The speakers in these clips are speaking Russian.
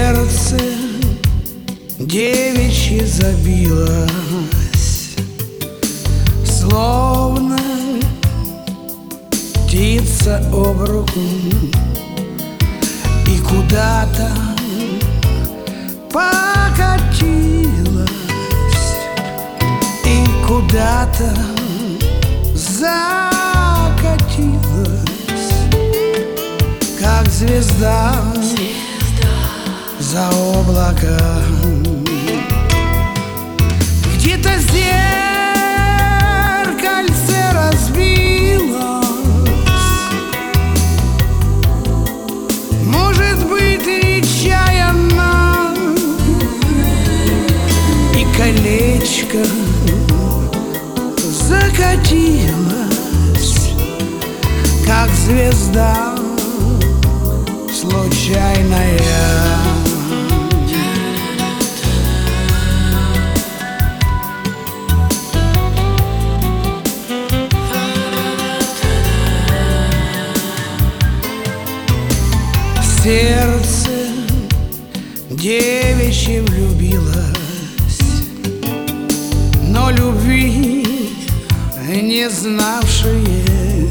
Сердце девичье забилось, словно птица об руку, и куда-то покатилась, и куда-то закатилась, как звезда за облака. Где-то зеркальце разбилось, может быть, нечаянно, и колечко закатилось, как звезда случайная. Сердце девичье влюбилось, но любви не знавшие,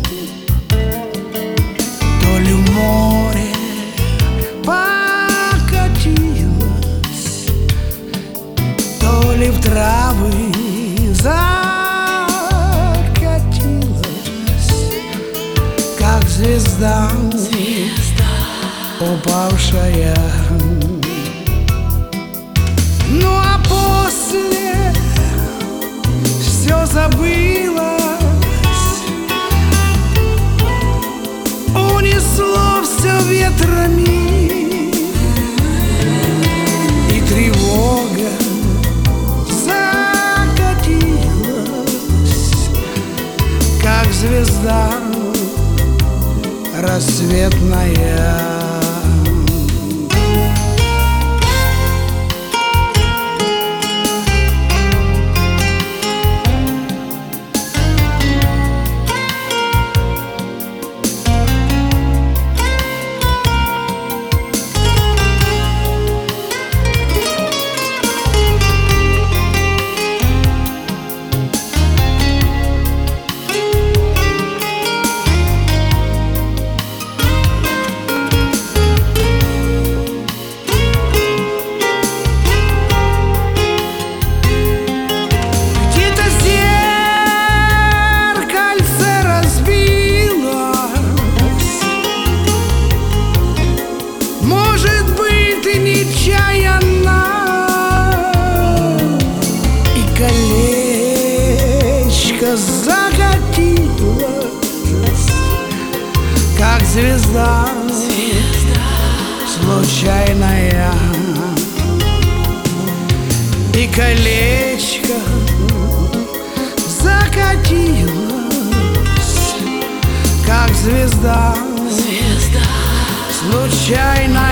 то ли в море покатилось, то ли в травы закатилось, как звезда упавшая. Ну а после все забылось, унесло все ветрами, и тревога закатилась, как звезда рассветная. Закатилась, как звезда случайная, и колечко закатилось, как звезда случайная.